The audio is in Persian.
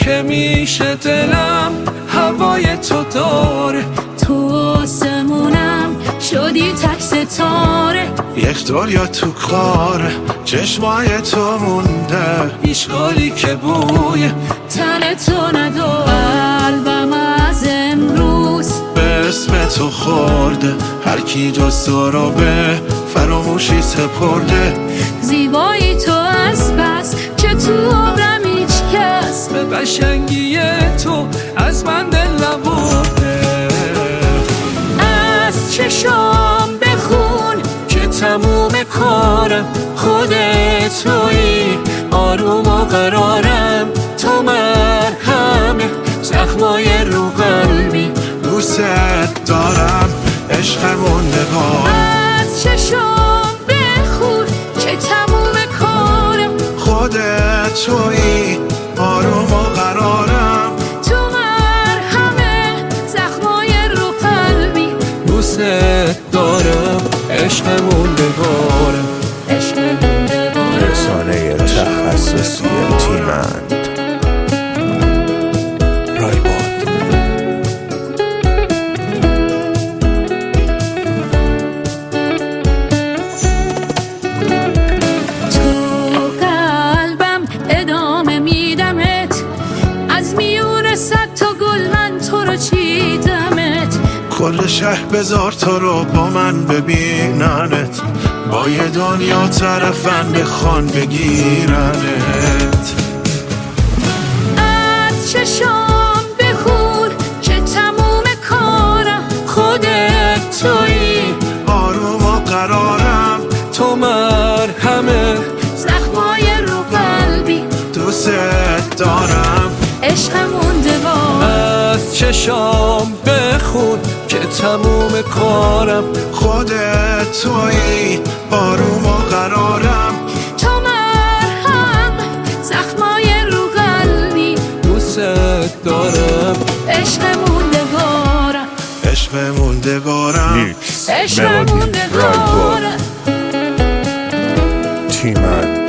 که میشه دلم هوای تو داره، تو آسمونم شدی تک ستاره، یک دنیا تو کاره چشمای تو مونده، اشکالی که بوی تن تو نداره. قلبم از امروز به اسم تو خورده، هر کی جز تو رو به فراموشی سپرده. زیبایی تو از بس که تو عمرم هیچ کس به قشنگی تو از من دل نبرده. از چشام بخون که تموم کارم خودت تویی، آروم و قرارم تو مرهمه، زخمای رو قلبی دوست دارم، عشقمون نگار. از چشام بخون که تموم کارم خودت تویی، آروم و قرارم تو مرهمه، زخمای رو قلبی دوست دارم، عشقمون نگارم. رسانه تخصصی تیمند رایباد. تو قلبم ادامه میدمت، از میون صد تا گل من تو رو چیدمت. کل شهر بذار تو رو با من ببیننت، با یه دنیا طرفن بخوان بگیرنت. از چشام بخون که تموم کارم خودت تویی، آروم و قرارم تو مرهمه، زخمای رو قلبی دوست دارم، عشقمون دوام. از چشام بخون که تموم کارم خودت تویی، آروم و قرارم تو مرهم، زخمای رو قلبی دوست دارم، عشقمون دوارم، عشق موندگارم. میکس عشقمون ملودی رایباد دوارم. تیمند